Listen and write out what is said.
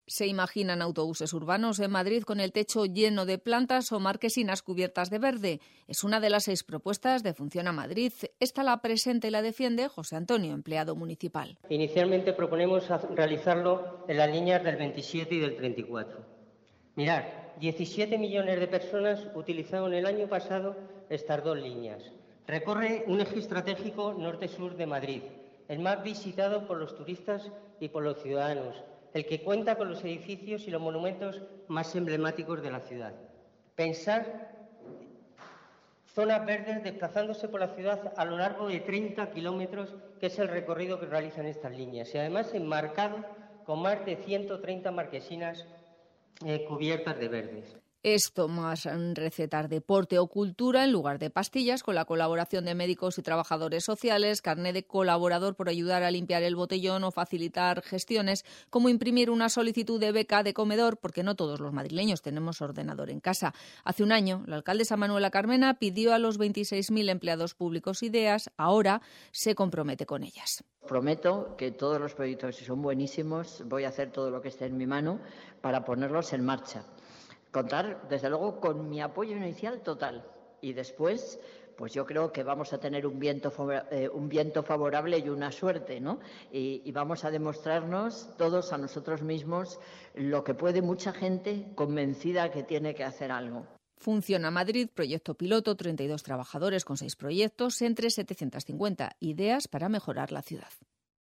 Se imaginan autobuses urbanos en Madrid con el techo lleno de plantas o marquesinas cubiertas de verde. Es una de las 6 propuestas de Funciona Madrid. Esta la presenta y la defiende José Antonio, empleado municipal. Inicialmente proponemos realizarlo en las líneas del 27 y del 34. Mirad, 17 millones de personas utilizaron el año pasado estas 2 líneas. Recorre un eje estratégico norte-sur de Madrid, el más visitado por los turistas y por los ciudadanos, el que cuenta con los edificios y los monumentos más emblemáticos de la ciudad. Pensar zonas verdes desplazándose por la ciudad a lo largo de 30 kilómetros, que es el recorrido que realizan estas líneas, y además enmarcado con más de 130 marquesinas cubiertas de verdes. Esto más recetar deporte o cultura en lugar de pastillas, con la colaboración de médicos y trabajadores sociales, carné de colaborador por ayudar a limpiar el botellón o facilitar gestiones, como imprimir una solicitud de beca de comedor, porque no todos los madrileños tenemos ordenador en casa. Hace un año, la alcaldesa Manuela Carmena pidió a los 26.000 empleados públicos ideas, ahora se compromete con ellas. Prometo que todos los proyectos, si son buenísimos, voy a hacer todo lo que esté en mi mano para ponerlos en marcha. Contar, desde luego, con mi apoyo inicial total. Y después, pues yo creo que vamos a tener un viento favorable y una suerte, ¿no? Y vamos a demostrarnos todos a nosotros mismos lo que puede mucha gente convencida que tiene que hacer algo. Funciona Madrid, proyecto piloto, 32 trabajadores con 6 proyectos, entre 750 ideas para mejorar la ciudad.